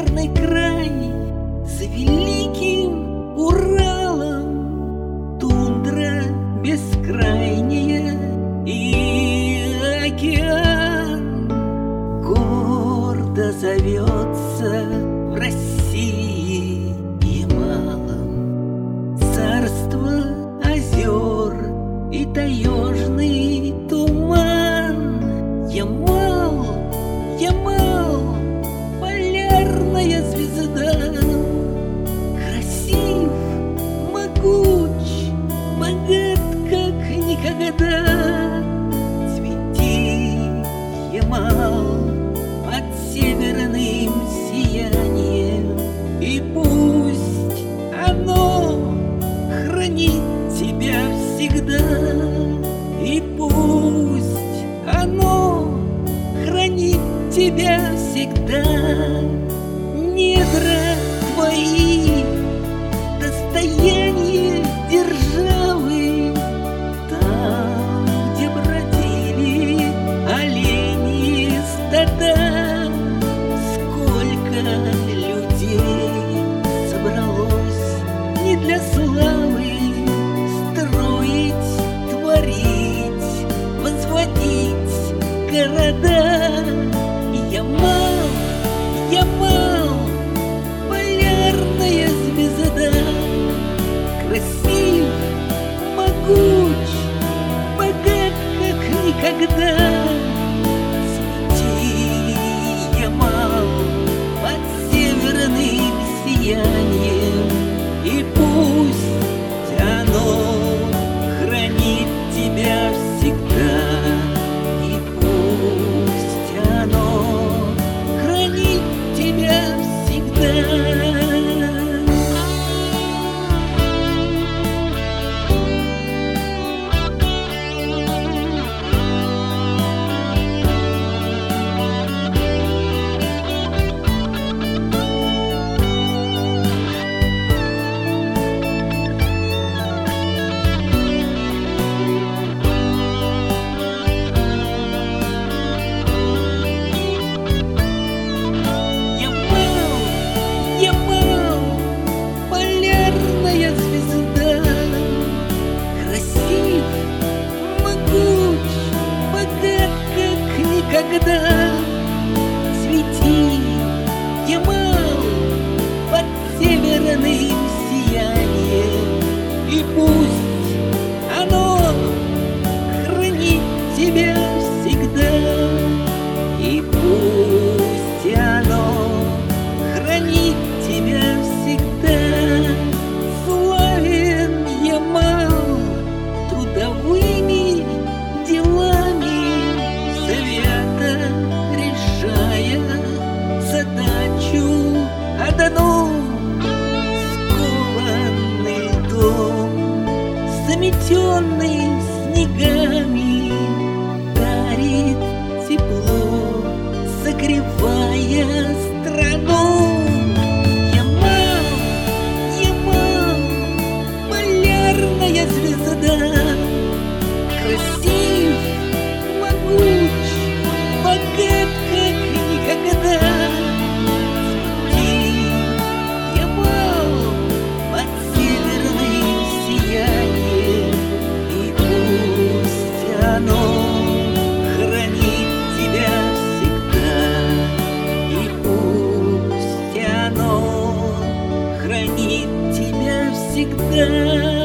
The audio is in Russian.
Северный край за великим Уралом, тундра бескрайняя и океан гордо зовется в России Ямалом. Царство озер и таежный туман. Ямал, Ямал, полярная звезда. Красив, могуч, богат, как никогда. Цвети, Ямал, под северным сиянием, и пусть оно хранит тебя всегда, и пусть оно хранит тебя всегда. Недра твои, достояние державы, там, где бродили олени стада. Сколько людей собралось не для славы строить, творить, возводить города. Ямал, Ямал, полярная звезда. Красив, могуч, богат, как никогда. Цвети, Ямал, под северным сиянием, и пусть оно хранит тебя всегда, и пусть оно хранит тебя всегда. Когда цвети, Ямал, под северным сиянием, и пусть оно хранит тебя всегда, и пусть оно хранит тебя всегда. Славен Ямал трудовыми делами, свято решая задачу одну. Скованный льдом, заметенный снегами, дарит тепло, согревая страну. Ямал, Ямал, полярная звезда. Красив, могуч, богат, как никогда. Цвети, Ямал, под северным сиянием, и пусть оно хранит тебя всегда, и пусть оно хранит тебя всегда.